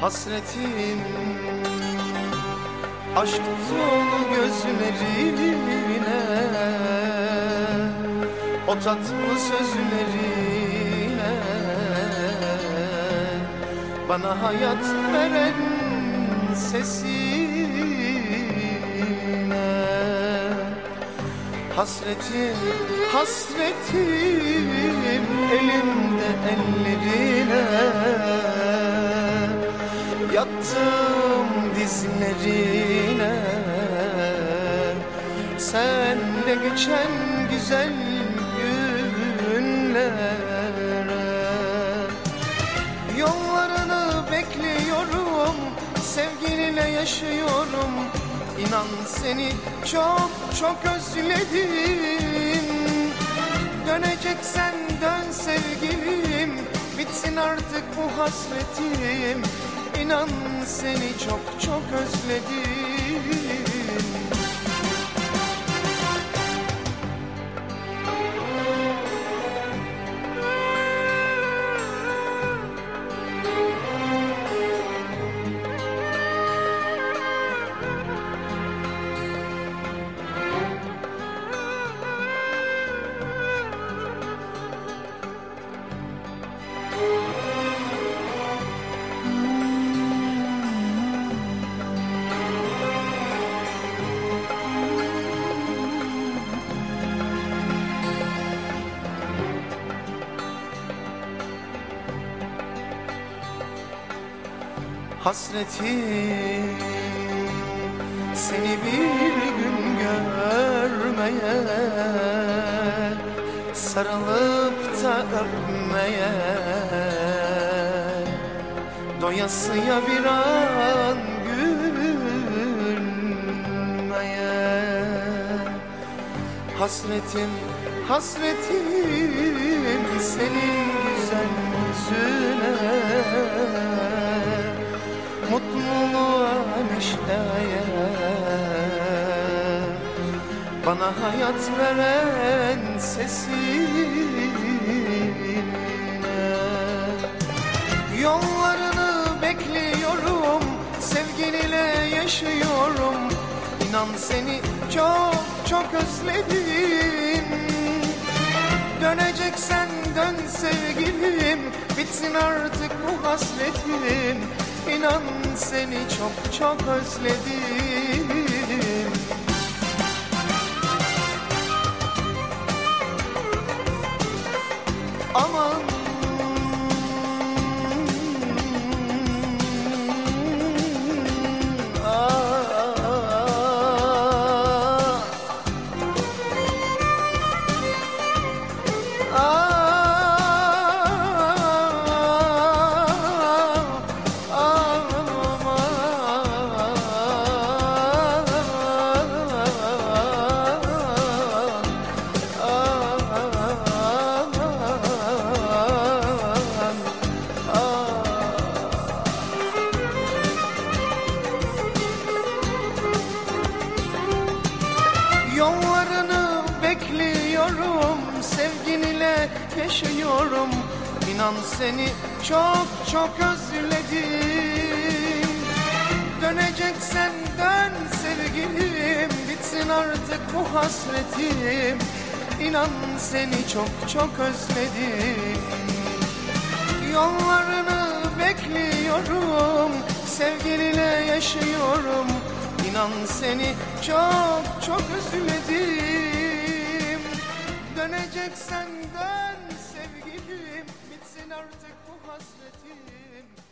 Hasretim aşk dolu gözlerine, o tatlı sözlerine, bana hayat veren sesine. Hasretim, hasretim elimde ellerine, yattım dizlerine, senle geçen güzel günlere. Yollarını bekliyorum, sevgilinle yaşıyorum. İnan seni çok çok özledim. Döneceksen dön sevgilim, bitsin artık bu hasretim. İnan seni çok çok özledim. Hasretim seni bir gün görmeye, sarılıp da öpmeye, doyasıya bir an gülmeye. Hasretim, hasretim senin güzel yüzüne, mutluluğa, neşeye, bana hayat veren sesine. Yollarını bekliyorum, sevgilinle yaşıyorum. İnan seni çok çok özledim. Döneceksen dön sevgilim, bitsin artık bu hasretim. İnan seni çok çok özledim. Aman yollarını bekliyorum, sevgilinle yaşıyorum. İnan seni çok çok özledim. Döneceksen dön sevgilim, bitsin artık bu hasretim. İnan seni çok çok özledim. Yollarını bekliyorum, sevgilinle yaşıyorum. İnan seni çok çok özledim. Döneceksen dön sevgilim, bitsin artık bu hasretim.